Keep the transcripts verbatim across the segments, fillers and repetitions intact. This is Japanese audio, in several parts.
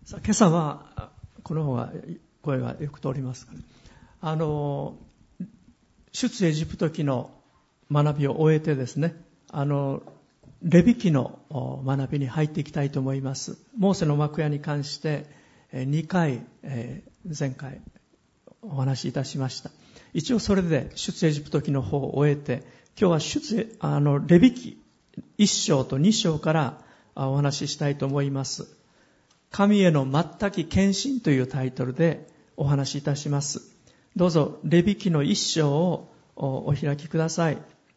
さあ今朝はこの方が声がよく通りますかね。あの出エジプト記の学びを終えてですね、あのレビ記の学びに入っていきたいと思います。モーセの幕屋に関してにかい、えー、前回お話しいたしました。一応それで出エジプト記の方を終えて、今日は出あのレビ記いっ章とに章からお話ししたいと思います。神への全き献身というタイトルでお話しいたします。どうぞレビ記のいっ章をお開きください。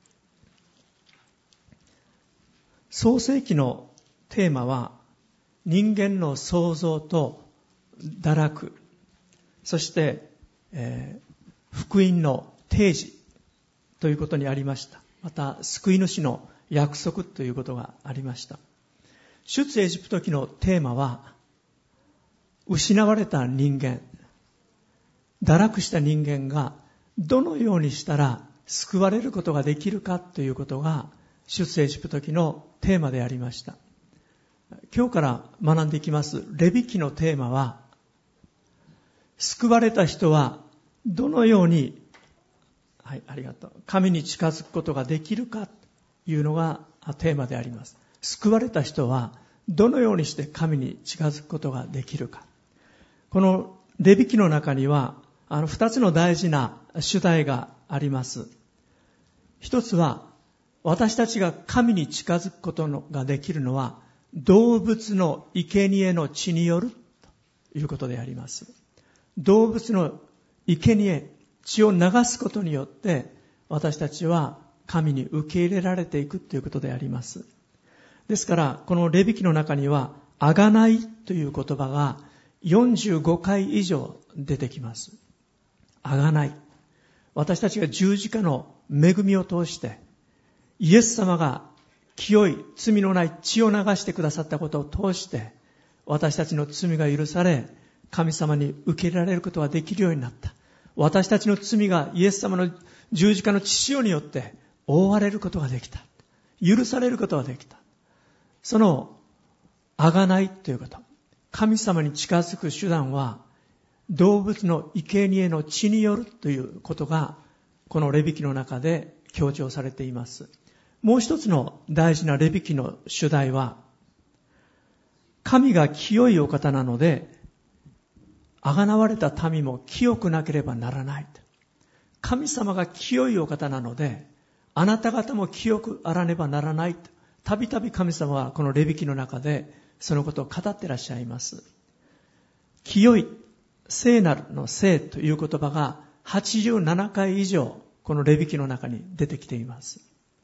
創世記のテーマは人間の創造と堕落、そして、えー、福音の提示ということにありました。また救い主の約束ということがありました。出エジプト記のテーマは失われた人間、堕落した人間がどのようにしたら救われることができるかということが出エジプト記のテーマでありました。今日から学んでいきますレビ記のテーマは、救われた人はどのように、はい、ありがとう、神に近づくことができるかというのがテーマであります。救われた人はどのようにして神に近づくことができるか。このレビ記の中にはあの二つの大事な主題があります。一つは、私たちが神に近づくことができるのは動物の生贄の血によるということであります。動物の生贄、血を流すことによって私たちは神に受け入れられていくということであります。ですからこのレビ記の中にはあがないという言葉がよんじゅうごかい以上出てきます。あがない。私たちが十字架の恵みを通してイエス様が清い罪のない血を流してくださったことを通して私たちの罪が許され、神様に受け入れられることができるようになった。私たちの罪がイエス様の十字架の血潮によって覆われることができた。許されることができた。そのあがないということ、神様に近づく手段は動物の生贄の血によるということがこのレビ記の中で強調されています。もう一つの大事なレビ記の主題は、神が清いお方なので贖われた民も清くなければならない。神様が清いお方なのであなた方も清くあらねばならない。たびたび神様はこのレビ記の中でそのことを語っていらっしゃいます。清い、聖なるの聖という言葉がはちじゅうななかい以上このレビ記の中に出てきています。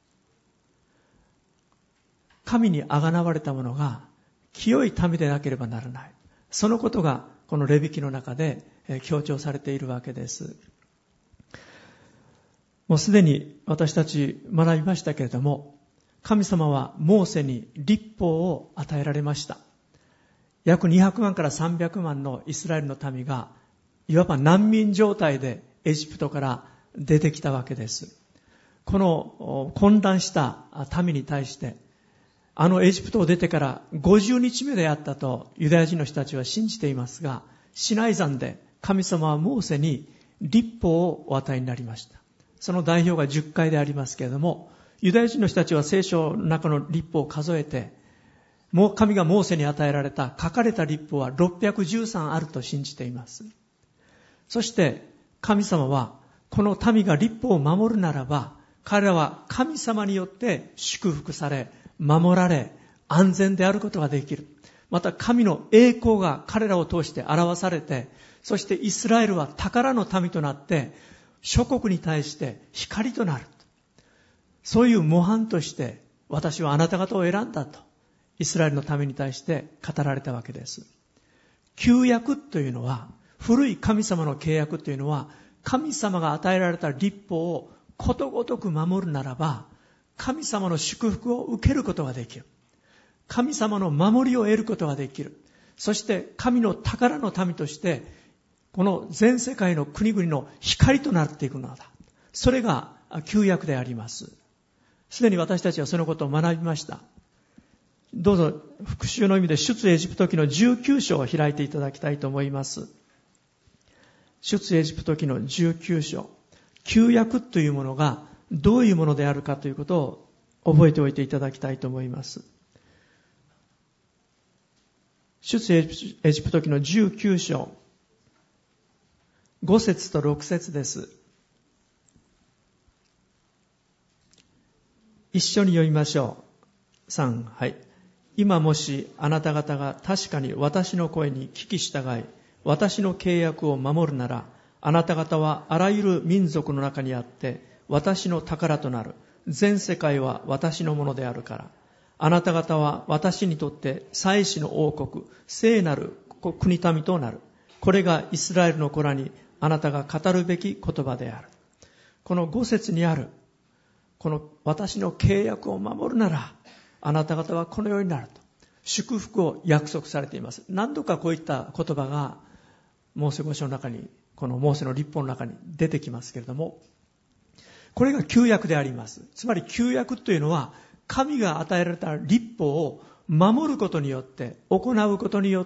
神にあがなわれた者が清い民でなければならない。そのことがこのレビ記の中で強調されているわけです。もうすでに私たち学びましたけれども、神様はモーセに律法を与えられました。約にひゃくまんからさんびゃくまんのイスラエルの民がいわば難民状態でエジプトから出てきたわけです。この混乱した民に対して、あのエジプトを出てからごじゅうにちめであったとユダヤ人の人たちは信じていますが、シナイ山で神様はモーセに律法をお与えになりました。その代表がじゅっかいでありますけれども、ユダヤ人の人たちは聖書の中の律法を数えて、もう神がモーセに与えられた書かれた律法はろっぴゃくじゅうさんあると信じています。そして神様はこの民が律法を守るならば、彼らは神様によって祝福され、守られ、安全であることができる。また神の栄光が彼らを通して表されて、そしてイスラエルは宝の民となって諸国に対して光となる。そういう模範として私はあなた方を選んだとイスラエルのために対して語られたわけです。旧約というのは、古い神様の契約というのは、神様が与えられた律法をことごとく守るならば神様の祝福を受けることができる。神様の守りを得ることができる。そして神の宝の民としてこの全世界の国々の光となっていくのだ。それが旧約であります。すでに私たちはそのことを学びました。 どうぞ復習の意味で出エジプト記のじゅうきゅう章を開いていただきたいと思います。出エジプト記のじゅうきゅう章。旧約というものがどういうものであるかということを覚えておいていただきたいと思います。出エジプト記のじゅうきゅう章。ご節とろく節です。一緒に読みましょう。さん、はい。今もしあなた方が確かに私の声に聞き従い、私の契約を守るなら、あなた方はあらゆる民族の中にあって、私の宝となる。全世界は私のものであるから。あなた方は私にとって祭司の王国、聖なる国民となる。これがイスラエルの子らにあなたが語るべき言葉である。この五節にある、この私の契約を守るなら、あなた方はこのようになると。祝福を約束されています。何度かこういった言葉が、モーセ五書の中に、このモーセの律法の中に出てきますけれども、これが旧約であります。つまり旧約というのは、神が与えられた律法を守ることによって、行うことによって、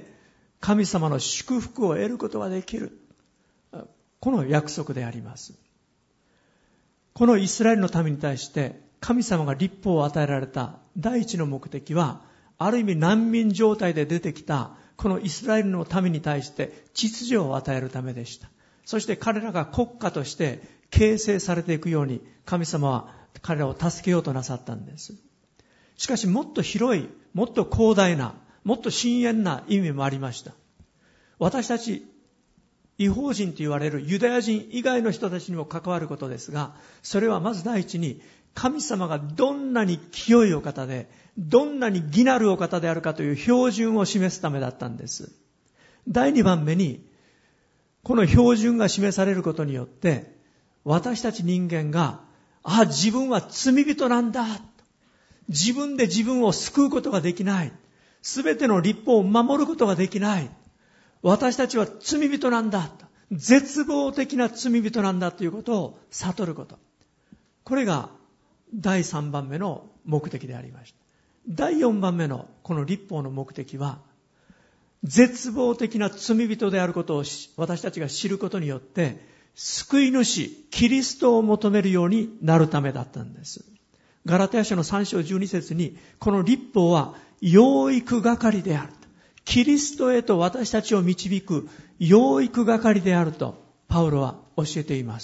神様の祝福を得ることができる。この約束であります。このイスラエルの民に対して神様が律法を与えられた第一の目的は、ある意味難民状態で出てきたこのイスラエルの民に対して秩序を与えるためでした。そして彼らが国家として形成されていくように、神様は彼らを助けようとなさったんです。しかしもっと広い、もっと広大な、もっと深遠な意味もありました。私たち異邦人と言われるユダヤ人以外の人たちにも関わることですが、それはまず第一に、神様がどんなに清いお方で、どんなに義なるお方であるかという標準を示すためだったんです。第二番目に、この標準が示されることによって、私たち人間が、あ、自分は罪人なんだ。自分で自分を救うことができない。すべての律法を守ることができない。私たちは罪人なんだ。絶望的な罪人なんだということを悟ること。これが第三番目の目的でありました。第四番目のこの律法の目的は、絶望的な罪人であることを私たちが知ることによって、救い主、キリストを求めるようになるためだったんです。ガラテヤ書のさん章じゅうに節に、この律法は養育係である。キリストへと私たちを導く養育係であるとパウロは教えています。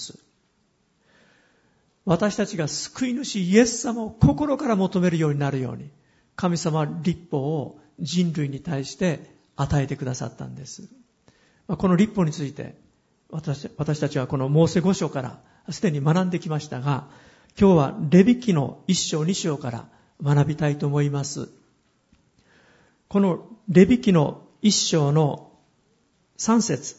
私たちが救い主イエス様を心から求めるようになるように、神様は律法を人類に対して与えてくださったんです。この律法について 私, 私たちはこのモーセ五書からすでに学んできましたが、今日はレビ記の一章二章から学びたいと思います。このレビ記の一章の三節。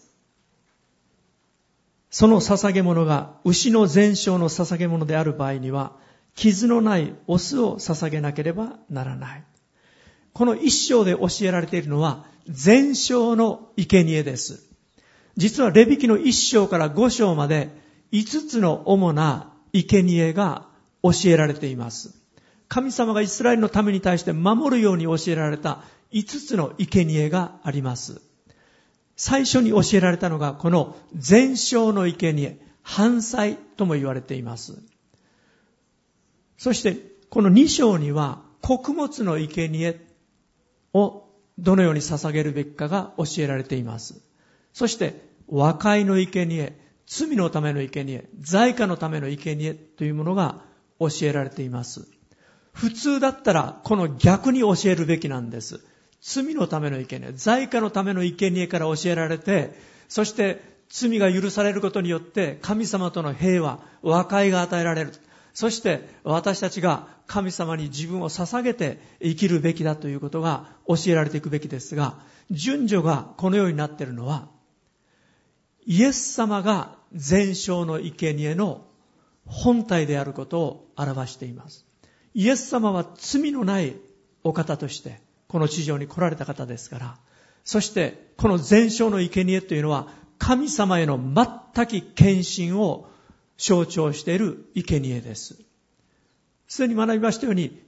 その捧げ物が牛の全焼の捧げ物である場合には、傷のないオスを捧げなければならない。この一章で教えられているのは、全焼の生贄です。実はレビ記の一章から五章まで、五つの主な生贄が教えられています。神様がイスラエルのために対して守るように教えられた五つの生贄があります。最初に教えられたのがこの全焼の生贄、燔祭とも言われています。そしてこの二章には穀物の生贄をどのように捧げるべきかが教えられています。そして和解の生贄、罪のための生贄、罪過のための生贄というものが教えられています。普通だったらこの逆に教えるべきなんです。罪のための生贄、罪過のための生贄から教えられて、そして罪が許されることによって神様との平和、和解が与えられる。そして私たちが神様に自分を捧げて生きるべきだということが教えられていくべきですが、順序がこのようになっているのは、イエス様が全焼の生贄の本体であることを表しています。イエス様は罪のないお方としてこの地上に来られた方ですから、そしてこの全焼の生贄というのは神様への全き献身を象徴している生贄です。すでに学びましたように、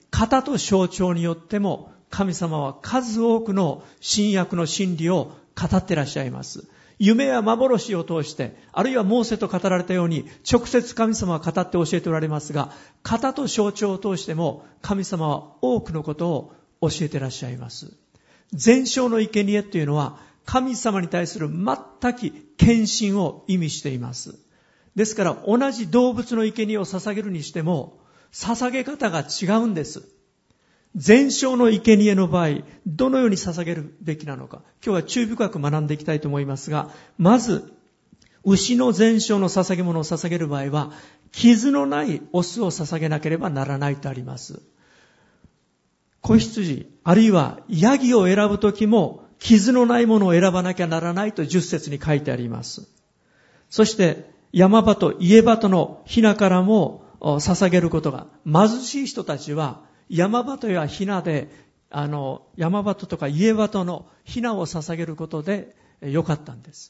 型と象徴によっても神様は数多くの新約の真理を語っていらっしゃいます。夢や幻を通して、あるいはモーセと語られたように直接神様は語って教えておられますが、型と象徴を通しても神様は多くのことを教えていらっしゃいます。全焼の生贄というのは神様に対する全く献身を意味しています。ですから同じ動物の生贄を捧げるにしても捧げ方が違うんです。全焼の生贄の場合、どのように捧げるべきなのか、今日は注意深く学んでいきたいと思いますが、まず牛の全焼の捧げ物を捧げる場合は傷のないオスを捧げなければならないとあります。子羊あるいはヤギを選ぶときも傷のないものを選ばなきゃならないとじゅっ節に書いてあります。そして山鳩、家鳩のヒナからも捧げることが、貧しい人たちは山鳩やヒナで、あの山鳩とか家鳩のヒナを捧げることでよかったんです。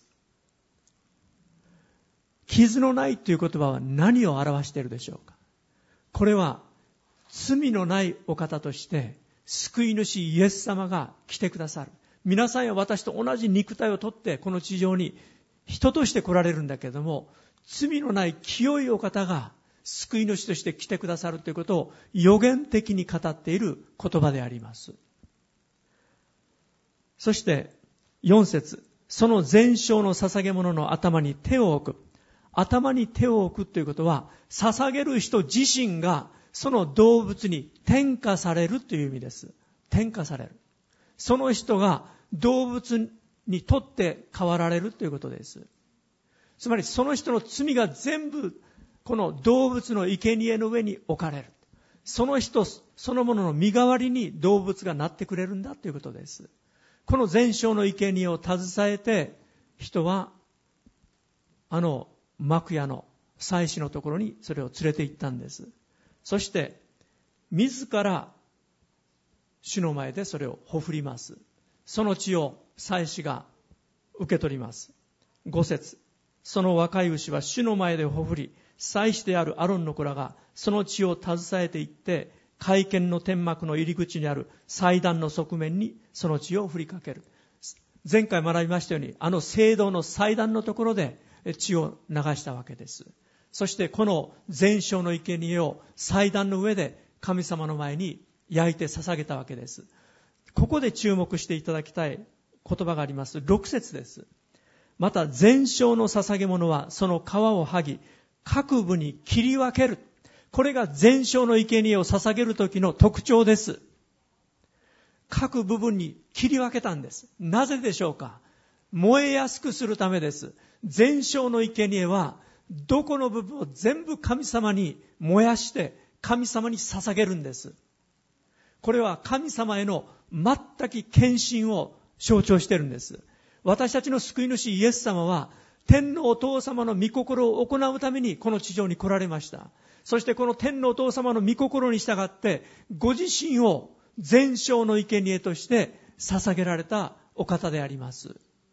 傷のないという言葉は何を表しているでしょうか。これは罪のないお方として救い主イエス様が来てくださる。皆さんや私と同じ肉体をとってこの地上に人として来られるんだけれども、罪のない清いお方が救い主として来てくださるということを予言的に語っている言葉であります。そしてよん節、その全焼の捧げ物の頭に手を置く。頭に手を置くということは、捧げる人自身がその動物に転化されるという意味です。転化される。その人が動物にとって変わられるということです。つまりその人の罪が全部この動物の生贄の上に置かれる。その人そのものの身代わりに動物がなってくれるんだということです。この全焼の生贄を携えて、人はあの幕屋の祭司のところにそれを連れて行ったんです。そして自ら主の前でそれをほふります。その血を祭司が受け取ります。ご節、その若い牛は主の前でほふり、祭司であるアロンの子らがその血を携えていって、会見の天幕の入り口にある祭壇の側面にその血を振りかける。前回学びましたように、あの聖堂の祭壇のところで血を流したわけです。そしてこの全焼の生贄を祭壇の上で神様の前に焼いて捧げたわけです。ここで注目していただきたい言葉があります。ろく節です。また全焼の捧げ物はその皮を剥ぎ、各部に切り分ける。これが全焼の生贄を捧げる時の特徴です。各部分に切り分けたんです。なぜでしょうか。燃えやすくするためです。全焼の生贄はどこの部分を全部神様に燃やして神様に捧げるんです。これは神様への全く献身を象徴しているんです。私たちの救い主イエス様は天のお父様の御心を行うためにこの地上に来られました。そしてこの天のお父様の御心に従ってご自身を全焼の生贄として捧げられたお方であります。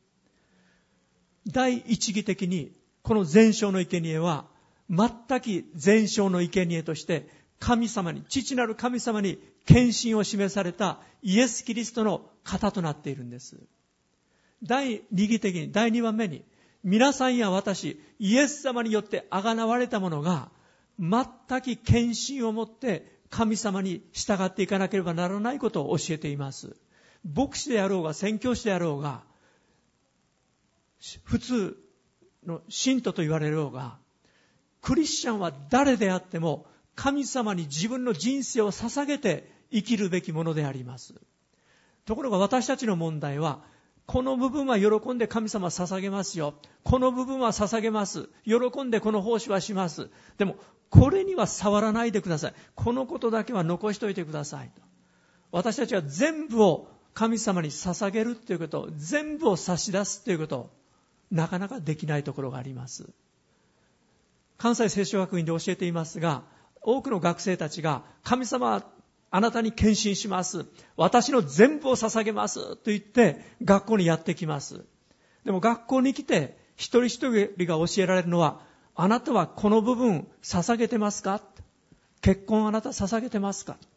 第一義的にこの全焼の生贄は全く全焼の生贄として神様に、父なる神様に献身を示されたイエス・キリストの型となっているんです。第二義的に、第二番目に、皆さんや私、イエス様によってあがなわれたものが全く献身を持って神様に従っていかなければならないことを教えています。牧師であろうが宣教師であろうが、普通の信徒と言われようが、クリスチャンは誰であっても神様に自分の人生を捧げて生きるべきものであります。ところが私たちの問題は、この部分は喜んで神様捧げますよ。この部分は捧げます。喜んでこの奉仕はします。でもこれには触らないでください。このことだけは残しておいてくださいと。私たちは全部を神様に捧げるということ、全部を差し出すということをなかなかできないところがあります。関西聖書学院で教えていますが、多くの学生たちが神様はあなたに献身します。私の全部を捧げますと言って学校にやってきます。でも学校に来て一人一人が教えられるのは、あなたはこの部分捧げてますか？結婚あなた捧げてますか？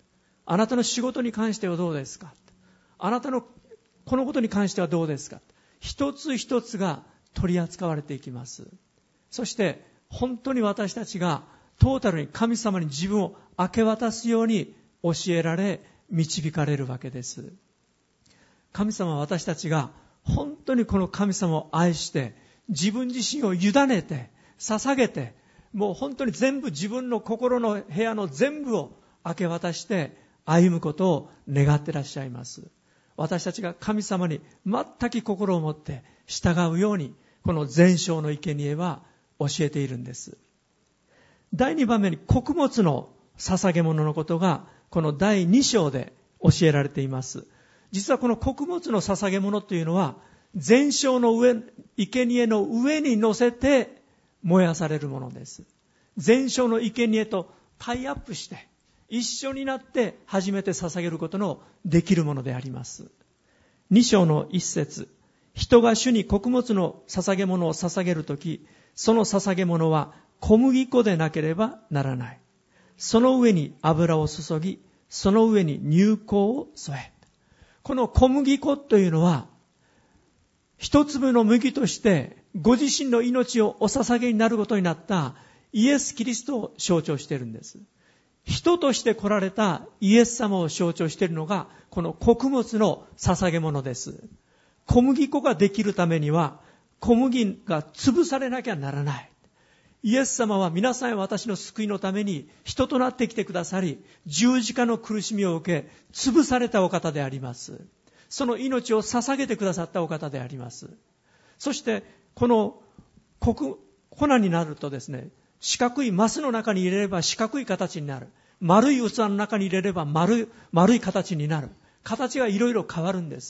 あなたの仕事に関してはどうですか、あなたのこのことに関してはどうですか、一つ一つが取り扱われていきます。そして本当に私たちがトータルに神様に自分を明け渡すように教えられ導かれるわけです。神様は私たちが本当にこの神様を愛して自分自身を委ねて捧げて、もう本当に全部自分の心の部屋の全部を明け渡して歩むことを願ってらっしゃいます。私たちが神様に全く心を持って従うように、この全章の生贄は教えているんです。だいにばんめに穀物の捧げ物のことがこのだいに章で教えられています。実はこの穀物の捧げ物というのは全章の上、生贄の上に乗せて燃やされるものです。全章の生贄とタイアップして一緒になって初めて捧げることのできるものであります。に章の一節、人が主に穀物の捧げ物を捧げるとき、その捧げ物は小麦粉でなければならない。その上に油を注ぎ、その上に乳香を添え。この小麦粉というのは、一粒の麦としてご自身の命をお捧げになることになったイエス・キリストを象徴しているんです。人として来られたイエス様を象徴しているのがこの穀物の捧げ物です。小麦粉ができるためには小麦が潰されなきゃならない。イエス様は皆さん私の救いのために人となってきてくださり、十字架の苦しみを受け潰されたお方であります。その命を捧げてくださったお方であります。そしてこの粉になるとですね、四角いマスの中に入れれば四角い形になる。丸い器の中に入れれば丸、丸い形になる。形がいろいろ変わるんです。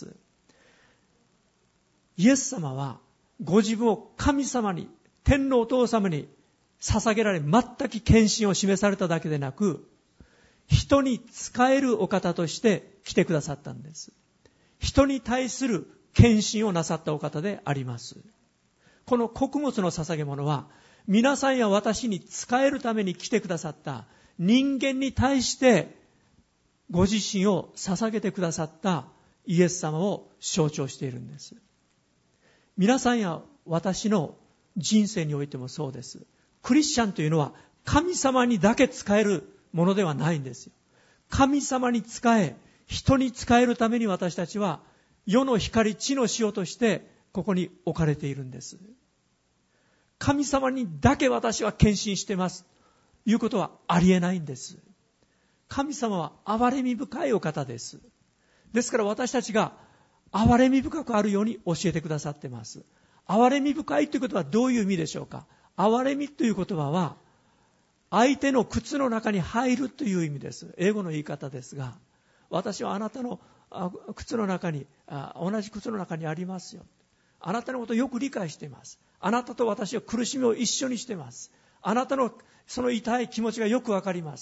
イエス様はご自分を神様に、天のお父様に捧げられ、全く献身を示されただけでなく、人に仕えるお方として来てくださったんです。人に対する献身をなさったお方であります。この穀物の捧げ物は、皆さんや私に仕えるために来てくださった人間に対してご自身を捧げてくださったイエス様を象徴しているんです。皆さんや私の人生においてもそうです。クリスチャンというのは神様にだけ仕えるものではないんですよ。神様に仕え、人に仕えるために私たちは世の光、地の塩としてここに置かれているんです。神様にだけ私は献身していますということはありえないんです。神様は憐れみ深いお方です。ですから私たちが憐れみ深くあるように教えてくださっています。憐れみ深いということはどういう意味でしょうか。憐れみという言葉は相手の靴の中に入るという意味です。英語の言い方ですが、私はあなたの靴の中に、同じ靴の中にありますよ。あなたのことをよく理解しています。あなたと私は苦しみを一緒にしています。あなたのその痛い気持ちがよくわかります。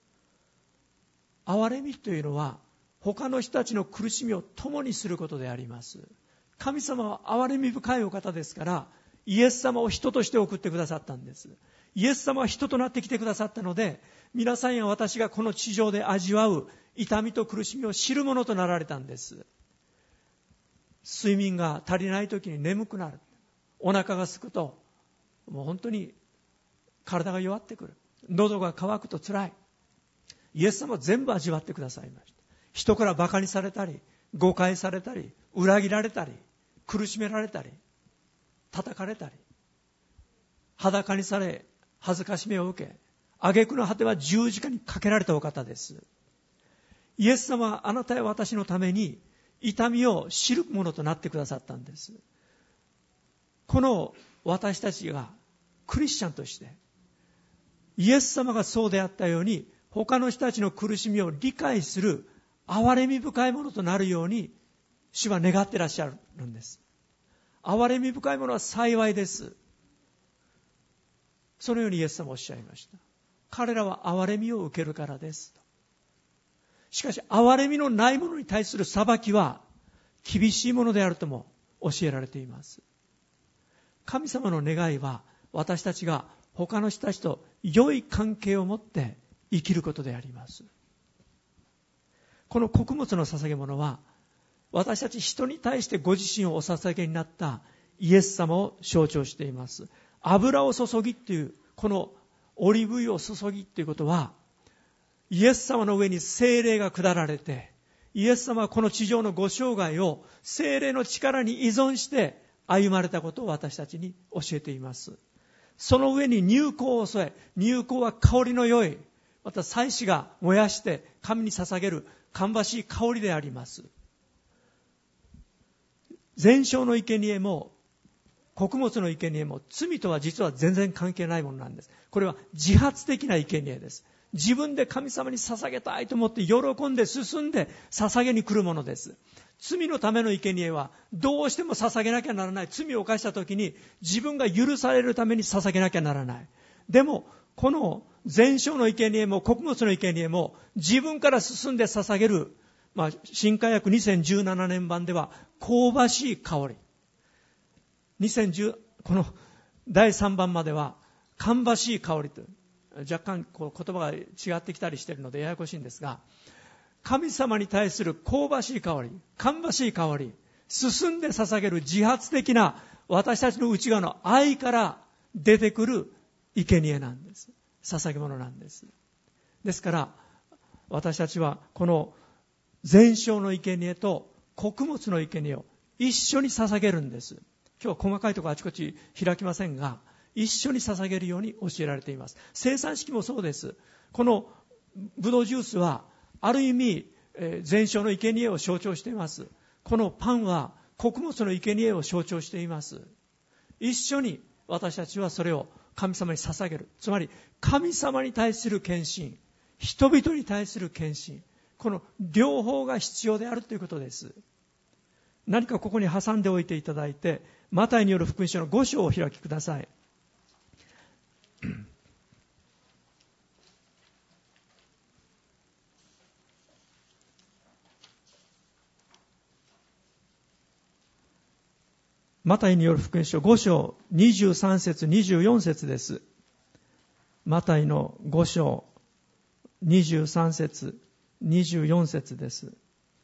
憐れみというのは他の人たちの苦しみを共にすることであります。神様は憐れみ深いお方ですから、イエス様を人として送ってくださったんです。イエス様は人となってきてくださったので、皆さんや私がこの地上で味わう痛みと苦しみを知るものとなられたんです。睡眠が足りない時に眠くなる。お腹が空くともう本当に体が弱ってくる。喉が渇くと辛い。イエス様は全部味わってくださいました。人から馬鹿にされたり、誤解されたり、裏切られたり、苦しめられたり、叩かれたり、裸にされ恥ずかしめを受け、挙句の果ては十字架にかけられたお方です。イエス様はあなたや私のために痛みを知るものとなってくださったんです。この私たちがクリスチャンとしてイエス様がそうであったように、他の人たちの苦しみを理解する憐れみ深いものとなるように主は願ってらっしゃるんです。憐れみ深いものは幸いです。そのようにイエス様はおっしゃいました。彼らは憐れみを受けるからですと。しかし憐れみのないものに対する裁きは厳しいものであるとも教えられています。神様の願いは私たちが他の人たちと良い関係を持って生きることであります。 この穀物の捧げ物は、私たち人に対してご自身をお捧げになったイエス様を象徴しています。油を注ぎっていう、このオリーブ油を注ぎっていうことは、イエス様の上に聖霊が下られて、イエス様はこの地上のご生涯を聖霊の力に依存して歩まれたことを私たちに教えています。その上に乳香を添え、乳香は香りの良い、また祭司が燃やして神に捧げる芳しい香りであります。全焼の生贄も穀物の生贄も罪とは実は全然関係ないものなんです。これは自発的な生贄です。自分で神様に捧げたいと思って喜んで進んで捧げに来るものです。罪のための生贄はどうしても捧げなきゃならない。罪を犯した時に自分が許されるために捧げなきゃならない。でもこの全焼の生贄も穀物の生贄も自分から進んで捧げる、まあ、新化訳にせんじゅうななねん版では香ばしい香り、にせんじゅうこのだいさんばんまでは芳しい香りと、若干こう言葉が違ってきたりしているのでややこしいんですが、神様に対する香ばしい香り、芳しい香り、進んで捧げる自発的な私たちの内側の愛から出てくる生贄なんです。捧げ物なんです。ですから私たちはこの全焼の生贄と穀物の生贄を一緒に捧げるんです。今日は細かいところあちこち開きませんが、一緒に捧げるように教えられています。生産式もそうです。このブドウジュースはある意味、えー、全焼の生贄を象徴しています。このパンは穀物の生贄を象徴しています。一緒に私たちはそれを神様に捧げる。つまり神様に対する献身、人々に対する献身、この両方が必要であるということです。何かここに挟んでおいていただいて、マタイによる福音書のご章をお開きください。マタイによる福音書ご章にじゅうさん節にじゅうよん節です。マタイのご章にじゅうさん節にじゅうよん節です。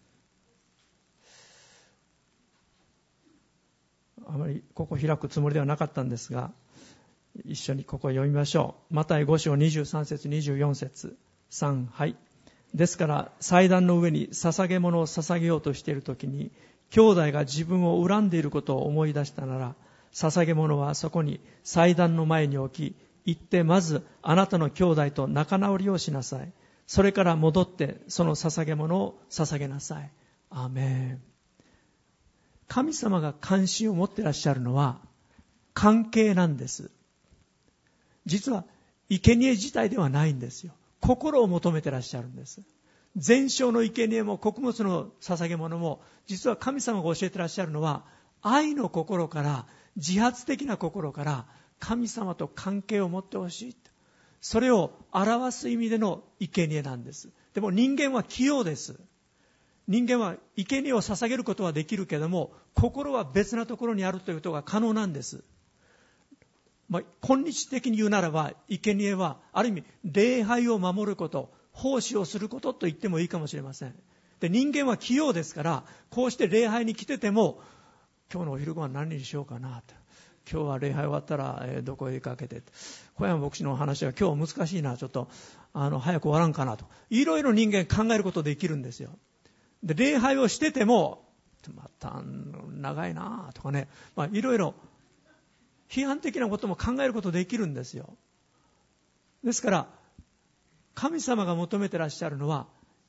あまりここ開くつもりではなかったんですが、一緒にここを読みましょう。マタイご章にじゅうさん節にじゅうよん節。さん、はい。ですから祭壇の上に捧げ物を捧げようとしているときに、兄弟が自分を恨んでいることを思い出したなら、捧げ物はそこに祭壇の前に置き、行ってまずあなたの兄弟と仲直りをしなさい。それから戻ってその捧げ物を捧げなさい。アーメン。神様が関心を持っていらっしゃるのは関係なんです。実は生贄自体ではないんですよ。心を求めていらっしゃるんです。全焼の生贄も穀物の捧げ物も、実は神様が教えていらっしゃるのは愛の心から、自発的な心から神様と関係を持ってほしい。それを表す意味での生贄なんです。でも人間は器用です。人間は生贄を捧げることはできるけれども、心は別なところにあるということが可能なんです。まあ、今日的に言うならば、生贄はある意味礼拝を守ること、奉仕をすることと言ってもいいかもしれません。で、人間は器用ですから、こうして礼拝に来てても、今日のお昼ご飯何にしようかなと、今日は礼拝終わったら、えー、どこへ出かけて、小山牧師の話は今日難しいな、ちょっとあの早く終わらんかなと、いろいろ人間考えることできるんですよ。で、礼拝をしててもまた長いなとかね、まあ、いろいろ批判的なことも考えることできるんですよ。ですから神様が求めてらっしゃるのは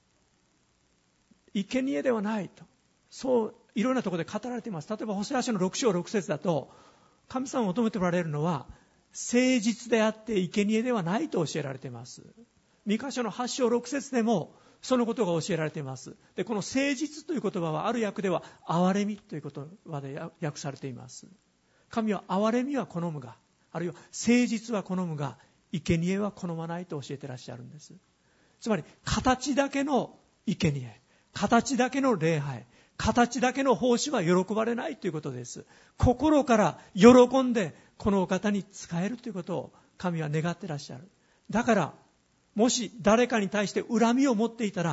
生贄ではないと、そういろんなところで語られています。例えばホセア書のろく章ろく節だと、神様が求めておられるのは誠実であって生贄ではないと教えられています。ミカ書のはち章ろく節でもそのことが教えられています。で、この誠実という言葉はある訳では憐れみという言葉で訳されています。神は憐れみは好むが、あるいは誠実は好むが、生贄は好まないと教えていらっしゃるんです。つまり形だけの生贄、形だけの礼拝、形だけの奉仕は喜ばれないということです。心から喜んでこのお方に仕えるということを神は願っていらっしゃる。だからもし誰かに対して恨みを持っていたら、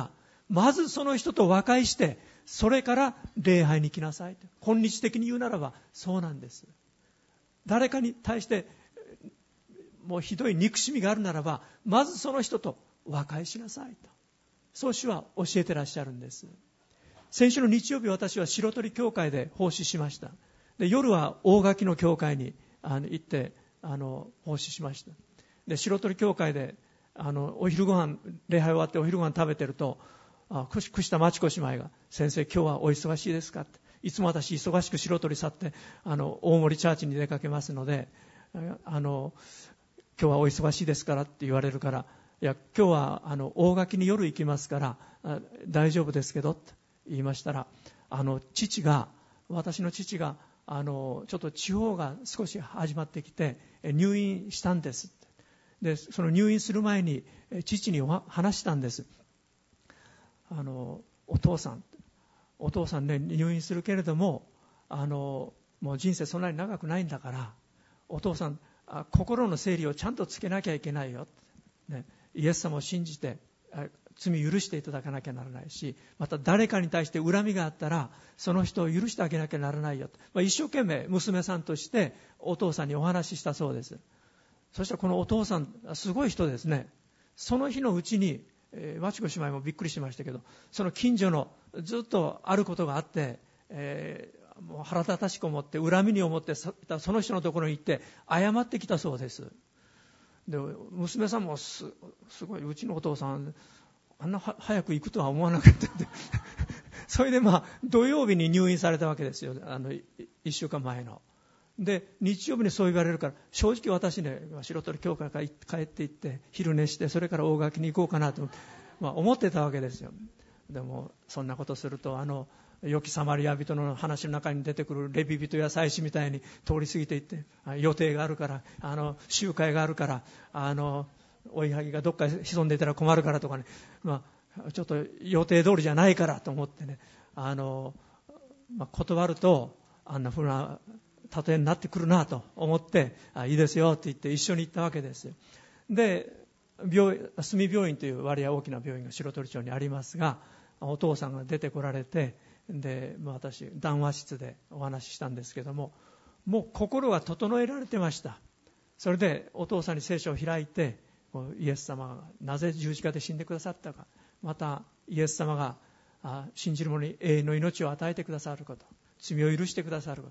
まずその人と和解して、それから礼拝に来なさいと。今日的に言うならばそうなんです。誰かに対してもうひどい憎しみがあるならば、まずその人と和解しなさいと、そう主は教えてらっしゃるんです。先週の日曜日、私は白鳥教会で奉仕しました。で、夜は大垣の教会にあの行ってあの奉仕しました。で、白鳥教会であのお昼ご飯、礼拝終わってお昼ご飯食べてると、あ串田真知子姉妹が、先生今日はお忙しいですかって、いつも私忙しく白鳥去ってあの大森チャーチに出かけますので、あの今日はお忙しいですからって言われるから、いや今日はあの大垣に夜行きますから大丈夫ですけどって言いましたら、あの父が私の父があのちょっと地方が少し始まってきて入院したんですって。でその入院する前に父に話したんです。あのお父さんお父さんね、入院するけれどもあのもう人生そんなに長くないんだから、お父さん心の整理をちゃんとつけなきゃいけないよ、ね、イエス様を信じて罪許していただかなきゃならないし、また誰かに対して恨みがあったらその人を許してあげなきゃならないよと、まあ、一生懸命娘さんとしてお父さんにお話ししたそうです。そしたらこのお父さんすごい人ですね。その日のうちに、えー、マチコ姉妹もびっくりしましたけど、その近所のずっとあることがあって、えーもう腹立たしく思って恨みに思ってその人のところに行って謝ってきたそうです。で娘さんも す, すごい、うちのお父さんあんなは早く行くとは思わなかったってそれでまあ土曜日に入院されたわけですよ。あのいっしゅうかんまえので、日曜日にそう言われるから、正直私ね、白鳥教会から帰って行って昼寝して、それから大垣に行こうかなと、まあ、思ってたわけですよ。でもそんなことすると、あの良きサマリア人の話の中に出てくるレビ人や祭司みたいに通り過ぎていって、予定があるから、あの集会があるから、あの追いはぎがどっか潜んでいたら困るからとかね、まあ、ちょっと予定通りじゃないからと思ってね、あの、まあ、断るとあんな風な例えになってくるなと思って、あいいですよって言って一緒に行ったわけです。で、病住病院という割合大きな病院が白鳥町にありますが、お父さんが出てこられて、で、まあ、私談話室でお話ししたんですけども、もう心が整えられてました。それでお父さんに聖書を開いて、イエス様がなぜ十字架で死んでくださったか、またイエス様があ信じる者に永遠の命を与えてくださること、罪を許してくださること、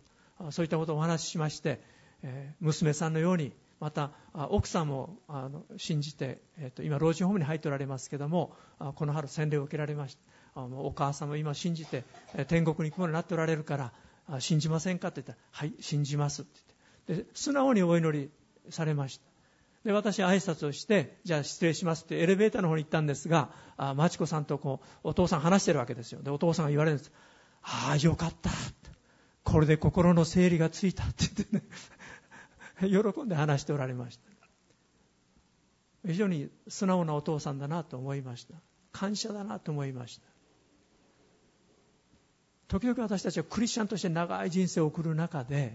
そういったことをお話ししまして、えー、娘さんのように、また奥さんもあの信じて、えー、と今老人ホームに入っておられますけども、この春洗礼を受けられました。あのお母さんも今信じて天国に行くものになっておられるから信じませんかって言ったら、はい信じますって言って、で素直にお祈りされました。で私挨拶をして、じゃあ失礼しますってエレベーターの方に行ったんですが、あマチコさんとこうお父さん話してるわけですよ。でお父さんが言われるんです。ああよかった、これで心の整理がついたって言ってね喜んで話しておられました。非常に素直なお父さんだなと思いました。感謝だなと思いました。時々私たちはクリスチャンとして長い人生を送る中で、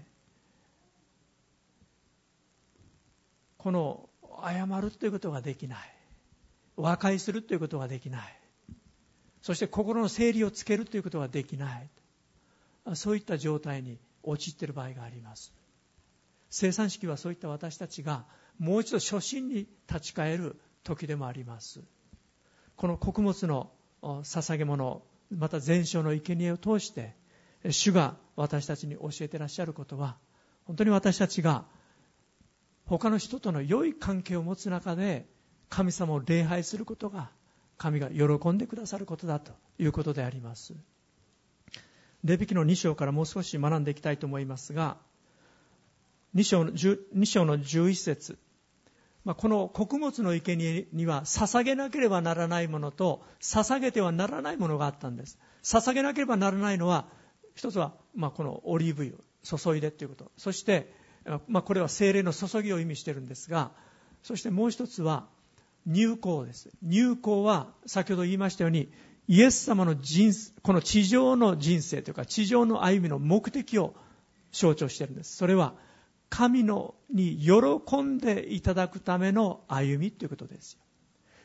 この謝るということができない、和解するということができない、そして心の整理をつけるということができない、そういった状態に陥っている場合があります。聖餐式はそういった私たちがもう一度初心に立ち返る時でもあります。この穀物の捧げ物、また全焼の生贄を通して主が私たちに教えていらっしゃることは、本当に私たちが他の人との良い関係を持つ中で神様を礼拝することが神が喜んでくださることだということであります。レビ記のに章からもう少し学んでいきたいと思いますが、に章のじゅういち節、まあ、この穀物の生贄には捧げなければならないものと捧げてはならないものがあったんです。捧げなければならないのは、一つはまあこのオリーブ油注いでということ、そして、まあ、これは聖霊の注ぎを意味しているんですが、そしてもう一つは入香です。入香は先ほど言いましたように、イエス様の人この地上の人生というか地上の歩みの目的を象徴しているんです。それは神のに喜んでいただくための歩みということです。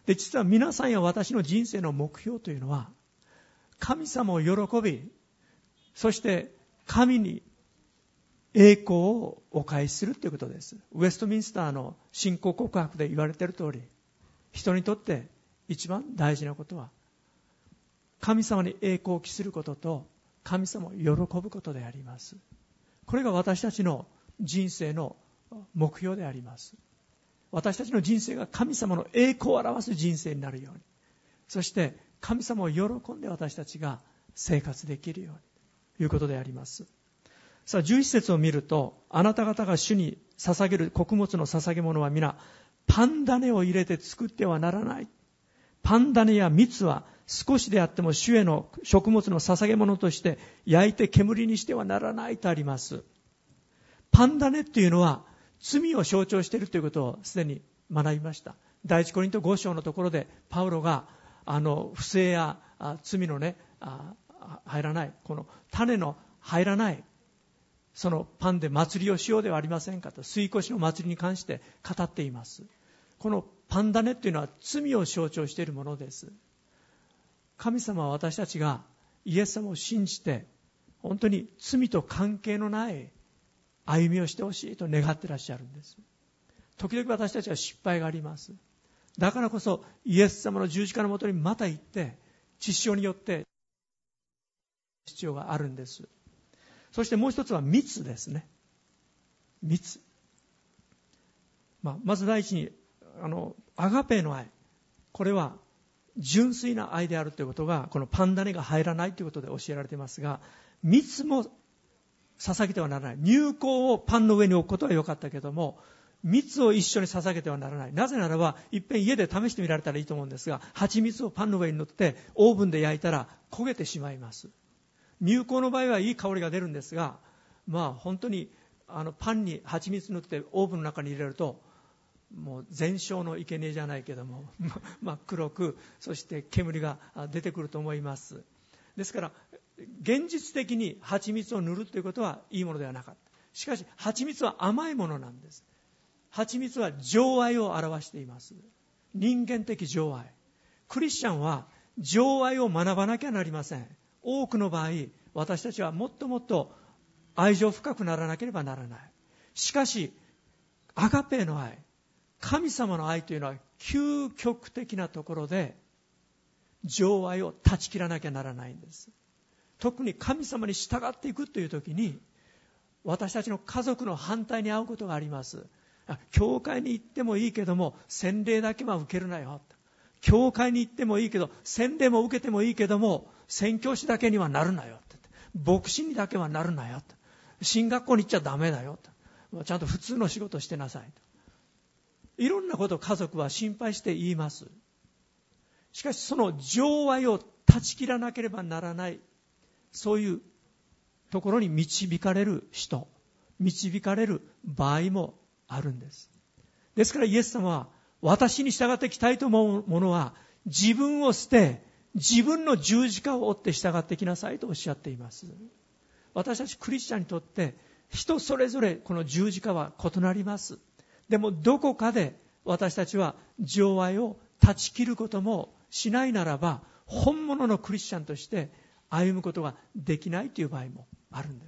で、実は皆さんや私の人生の目標というのは、神様を喜び、そして神に栄光をお返しするということです。ウェストミンスターの信仰告白で言われている通り、人にとって一番大事なことは、神様に栄光を期することと、神様を喜ぶことであります。これが私たちの人生の目標であります。私たちの人生が神様の栄光を表す人生になるように、そして神様を喜んで私たちが生活できるようにということであります。さあ、じゅういち節を見ると、あなた方が主に捧げる穀物の捧げ物は皆パン種を入れて作ってはならない。パン種や蜜は少しであっても主への食物の捧げ物として焼いて煙にしてはならないとあります。パン種っていうのは罪を象徴しているということをすでに学びました。第一コリントご章のところでパウロがあの不正やあ罪のねあ入らないこの種の入らないそのパンで祭りをしようではありませんかと、吸い越しの祭りに関して語っています。このパン種というのは罪を象徴しているものです。神様は私たちがイエス様を信じて本当に罪と関係のない歩みをしてほしいと願ってらっしゃるんです。時々私たちは失敗があります。だからこそイエス様の十字架のもとにまた行って血潮によって必要があるんです。そしてもう一つは蜜ですね。蜜、まあ、まず第一にあのアガペーの愛、これは純粋な愛であるということがこのパン種が入らないということで教えられていますが、蜜も捧げてはならない。乳香をパンの上に置くことは良かったけども、蜜を一緒に捧げてはならない。なぜならばいっぺん家で試してみられたらいいと思うんですが、蜂蜜をパンの上に塗ってオーブンで焼いたら焦げてしまいます。乳香の場合はいい香りが出るんですが、まあ本当にあのパンに蜂蜜塗ってオーブンの中に入れるともう全焼の生贄じゃないけども真っ黒く、そして煙が出てくると思います。ですから現実的に蜂蜜を塗るということはいいものではなかった。しかし蜂蜜は甘いものなんです。蜂蜜は情愛を表しています。人間的情愛。クリスチャンは情愛を学ばなきゃなりません。多くの場合私たちはもっともっと愛情深くならなければならない。しかしアガペーの愛、神様の愛というのは究極的なところで情愛を断ち切らなきゃならないんです。特に神様に従っていくという時に私たちの家族の反対に遭うことがあります。教会に行ってもいいけども洗礼だけは受けるなよ。教会に行ってもいいけど洗礼も受けてもいいけども宣教師だけにはなるなよ。牧師にだけはなるなよ。進学校に行っちゃダメだよ。ちゃんと普通の仕事してなさい。いろんなことを家族は心配して言います。しかしその情愛を断ち切らなければならない、そういうところに導かれる人、導かれる場合もあるんです。ですからイエス様は私に従ってきたいと思う者は自分を捨て自分の十字架を追って従ってきなさいとおっしゃっています。私たちクリスチャンにとって人それぞれこの十字架は異なります。でもどこかで私たちは情愛を断ち切ることもしないならば本物のクリスチャンとして歩むことができないという場合もあるんです。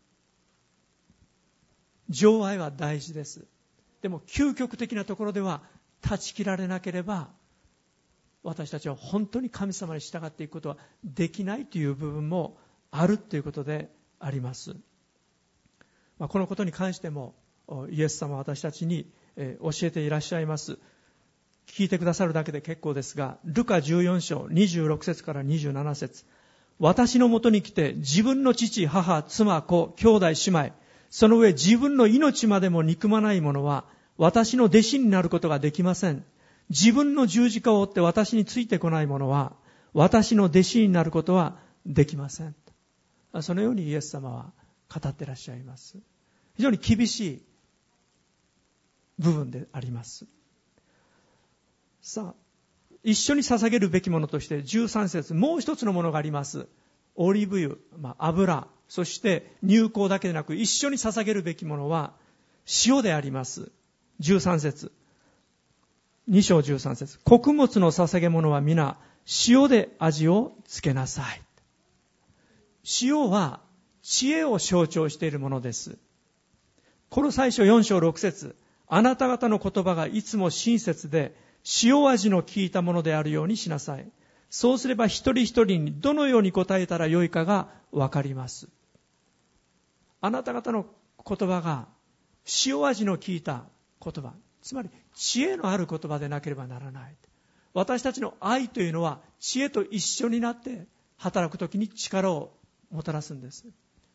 情愛は大事です。でも究極的なところでは断ち切られなければ私たちは本当に神様に従っていくことはできないという部分もあるということであります。まあ、このことに関してもイエス様は私たちに教えていらっしゃいます。聞いてくださるだけで結構ですが、ルカじゅうよん章にじゅうろく節からにじゅうなな節、私のもとに来て自分の父、母、妻、子、兄弟、姉妹、その上自分の命までも憎まない者は私の弟子になることができません。自分の十字架を追って私についてこない者は私の弟子になることはできません。そのようにイエス様は語っていらっしゃいます。非常に厳しい部分であります。さあ、一緒に捧げるべきものとしてじゅうさん節、もう一つのものがあります。オリーブ油、まあ、油、そして乳香だけでなく一緒に捧げるべきものは塩であります。じゅうさん節、 に章じゅうさん節。穀物の捧げ物は皆塩で味をつけなさい。塩は知恵を象徴しているものです。コロサイ書よん章ろく節。あなた方の言葉がいつも親切で塩味の効いたものであるようにしなさい。そうすれば一人一人にどのように答えたらよいかがわかります。あなた方の言葉が塩味の効いた言葉、つまり知恵のある言葉でなければならない。私たちの愛というのは知恵と一緒になって働くときに力をもたらすんです。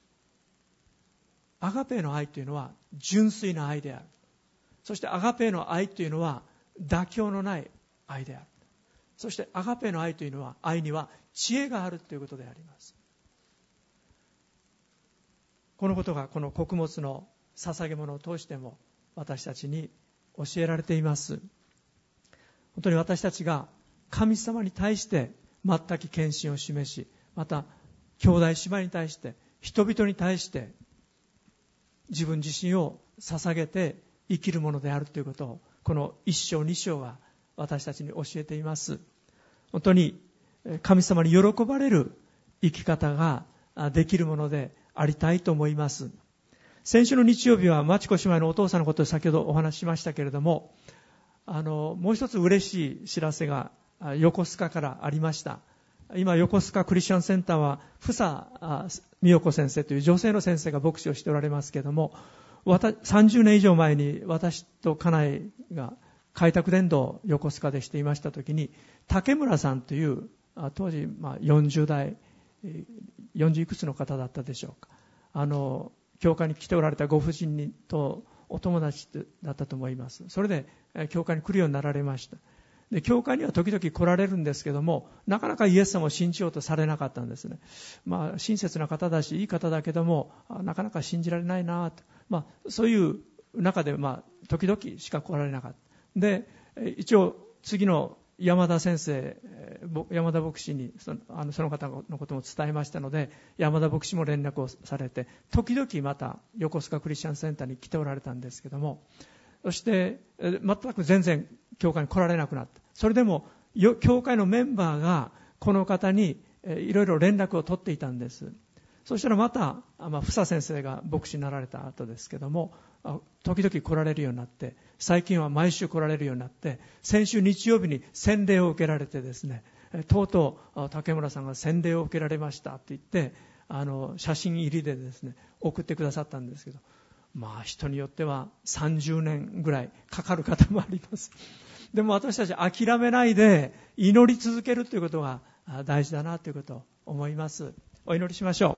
アガペーの愛というのは純粋な愛である。そしてアガペーの愛というのは妥協のない愛である。そしてアガペーの愛というのは、愛には知恵があるということであります。このことがこの穀物の捧げ物を通しても私たちに教えられています。本当に私たちが神様に対して全く献身を示し、また兄弟姉妹に対して、人々に対して自分自身を捧げて生きるものであるということを、この一章二章が私たちに教えています。本当に神様に喜ばれる生き方ができるものでありたいと思います。先週の日曜日はマチコ姉妹のお父さんのことを先ほどお話ししましたけれども、あのもう一つ嬉しい知らせが横須賀からありました。今横須賀クリスチャンセンターはふさ美代子先生という女性の先生が牧師をしておられますけれども、さんじゅうねん以上前に私と家内が開拓伝道を横須賀でしていましたときに、竹村さんという当時まあよんじゅう代よんじゅういくつの方だったでしょうか、あの教会に来ておられたご婦人にとお友達だったと思います。それで教会に来るようになられました。で教会には時々来られるんですけども、なかなかイエス様を信じようとされなかったんですね。まあ親切な方だしいい方だけども、なかなか信じられないなと、まあそういう中でまあ時々しか来られなかった。で一応次の山田先生、山田牧師にその、あのその方のことも伝えましたので、山田牧師も連絡をされて、時々また横須賀クリスチャンセンターに来ておられたんですけども、そして全く全然教会に来られなくなった。それでも教会のメンバーがこの方にいろいろ連絡を取っていたんです。そしたらまた、まあ、ふさ先生が牧師になられた後ですけども、時々来られるようになって、最近は毎週来られるようになって、先週日曜日に洗礼を受けられてですね、とうとう竹村さんが洗礼を受けられましたって言って、あの写真入りでですね送ってくださったんですけど、まあ人によってはさんじゅうねんぐらいかかる方もあります。でも私たち諦めないで祈り続けるということが大事だなということを思います。お祈りしましょう。